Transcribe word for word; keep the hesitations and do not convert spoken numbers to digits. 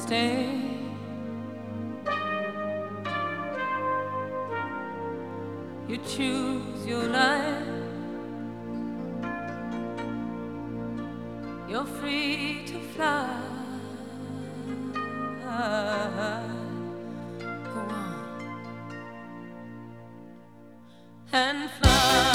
stay. You choose your life. You're free to fly. Go on and fly.